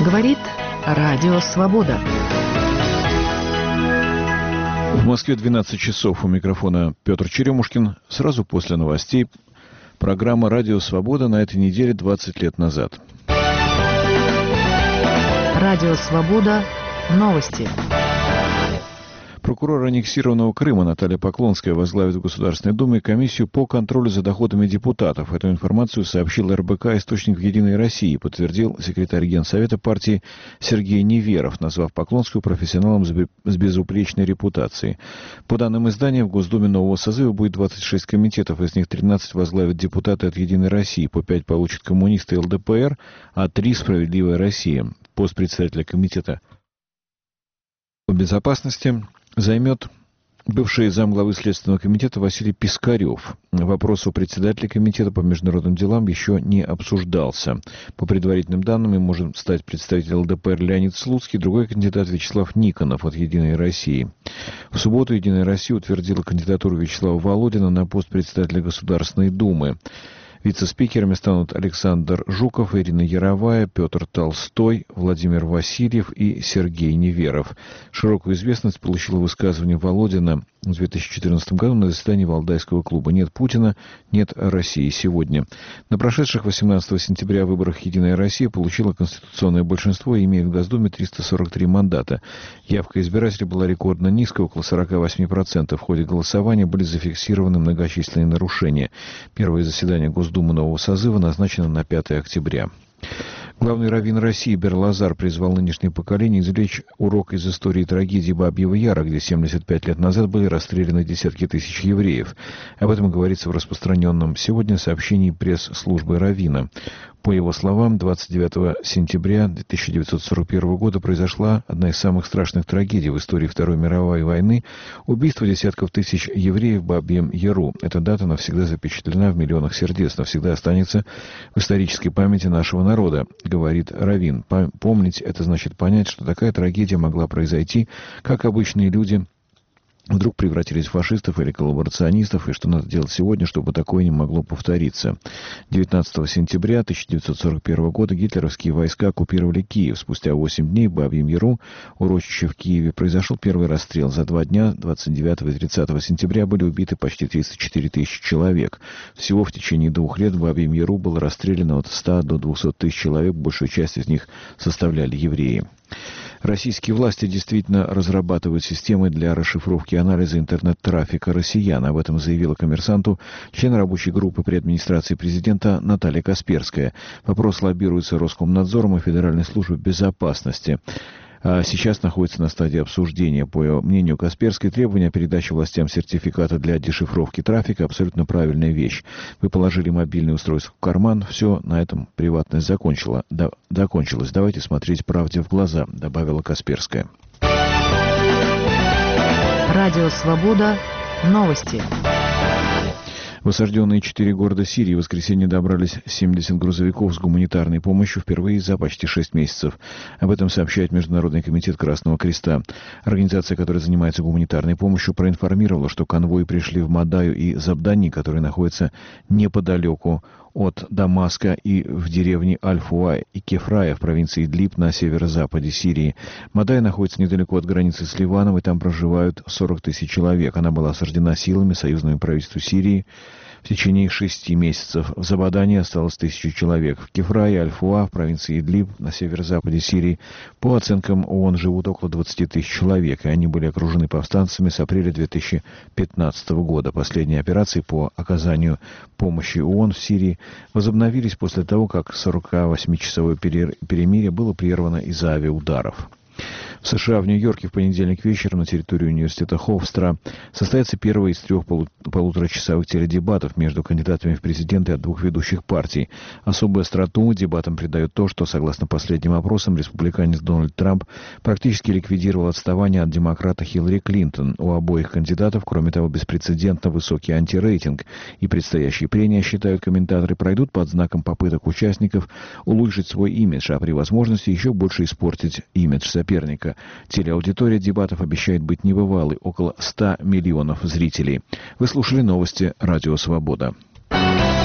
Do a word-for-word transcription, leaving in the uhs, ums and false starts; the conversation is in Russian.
Говорит Радио Свобода. В Москве двенадцать часов. У микрофона Петр Черемушкин. Сразу после новостей программа «Радио Свобода» на этой неделе двадцать лет назад. Радио Свобода. Новости. Прокурор аннексированного Крыма Наталья Поклонская возглавит в Государственной Думе комиссию по контролю за доходами депутатов. Эту информацию сообщил эр бэ ка «Источник в Единой России», подтвердил секретарь Генсовета партии Сергей Неверов, назвав Поклонскую профессионалом с безупречной репутацией. По данным издания, в Госдуме нового созыва будет двадцать шесть комитетов, из них тринадцать возглавят депутаты от Единой России, по пять получат коммунисты и эл дэ пэ эр, а три «Справедливая Россия». Пост председателя комитета по безопасности займет бывший замглавы Следственного комитета Василий Пискарев. Вопрос о председателе комитета по международным делам еще не обсуждался. По предварительным данным, им может стать представитель эл дэ пэ эр Леонид Слуцкий, другой кандидат Вячеслав Никонов от «Единой России». В субботу «Единая Россия» утвердила кандидатуру Вячеслава Володина на пост председателя Государственной Думы. Вице-спикерами станут Александр Жуков, Ирина Яровая, Петр Толстой, Владимир Васильев и Сергей Неверов. Широкую известность получило высказывание Володина в две тысячи четырнадцатом году на заседании Валдайского клуба «Нет Путина, нет России сегодня». На прошедших восемнадцатого сентября выборах «Единая Россия» получила конституционное большинство и имеет в Госдуме триста сорок три мандата. Явка избирателей была рекордно низкой, около сорок восемь процентов. В ходе голосования были зафиксированы многочисленные нарушения. Первое заседание Госдумы нового созыва назначено на пятое октября. Главный раввин России Бер-Лазар призвал нынешнее поколение извлечь урок из истории трагедии Бабьего Яра, где семьдесят пять лет назад были расстреляны десятки тысяч евреев. Об этом говорится в распространенном сегодня сообщении пресс-службы раввина. По его словам, двадцать девятого сентября тысяча девятьсот сорок первого года произошла одна из самых страшных трагедий в истории Второй мировой войны – убийство десятков тысяч евреев в Бабьем Яру. Эта дата навсегда запечатлена в миллионах сердец, навсегда останется в исторической памяти нашего народа, говорит раввин. Помнить – это значит понять, что такая трагедия могла произойти, как обычные люди вдруг превратились в фашистов или коллаборационистов, и что надо делать сегодня, чтобы такое не могло повториться. девятнадцатого сентября тысяча девятьсот сорок первого года гитлеровские войска оккупировали Киев. Спустя восемь дней в Бабьем Яру, урочище в Киеве, произошел первый расстрел. За два дня, двадцать девятого и тридцатого сентября, были убиты почти тридцать четыре тысячи человек. Всего в течение двух лет в Бабьем Яру было расстреляно от ста до двухсот тысяч человек, большую часть из них составляли евреи. Российские власти действительно разрабатывают системы для расшифровки и анализа интернет-трафика россиян. Об этом заявила «Коммерсанту» член рабочей группы при администрации президента Наталья Касперская. Вопрос лоббируется Роскомнадзором и Федеральной службой безопасности. А сейчас находится на стадии обсуждения. По мнению Касперской, требование о передаче властям сертификата для дешифровки трафика – абсолютно правильная вещь. Вы положили мобильное устройство в карман, все, на этом приватность закончила, да, закончилась. Давайте смотреть правде в глаза, добавила Касперская. Радио «Свобода». Новости. В осажденные четыре города Сирии в воскресенье добрались семьдесят грузовиков с гуманитарной помощью впервые за почти шесть месяцев. Об этом сообщает Международный комитет Красного Креста. Организация, которая занимается гуманитарной помощью, проинформировала, что конвои пришли в Мадаю и Забдани, которые находятся неподалеку от Дамаска, и в деревне Аль-Фуа и Кефрая в провинции Идлиб на северо-западе Сирии. Мадай находится недалеко от границы с Ливаном, и там проживают сорок тысяч человек. Она была осаждена силами союзного правительства Сирии в течение шести месяцев. В Забадане осталось тысячу человек. В Кефрае и Аль-Фуа в провинции Идлиб на северо-западе Сирии, по оценкам ООН, живут около двадцати тысяч человек, и они были окружены повстанцами с апреля две тысячи пятнадцатого года. Последние операции по оказанию помощи ООН в Сирии возобновились после того, как сорокавосьмичасовое перемирие было прервано из-за авиаударов. В США в Нью-Йорке в понедельник вечером на территории университета Ховстра состоится первый из трех полу- полуторачасовых теледебатов между кандидатами в президенты от двух ведущих партий. Особую остроту дебатам придает то, что, согласно последним опросам, республиканец Дональд Трамп практически ликвидировал отставание от демократа Хиллари Клинтон. У обоих кандидатов, кроме того, беспрецедентно высокий антирейтинг, и предстоящие прения, считают комментаторы, пройдут под знаком попыток участников улучшить свой имидж, а при возможности еще больше испортить имидж соперника. Телеаудитория дебатов обещает быть небывалой, около ста миллионов зрителей. Вы слушали новости «Радио Свобода».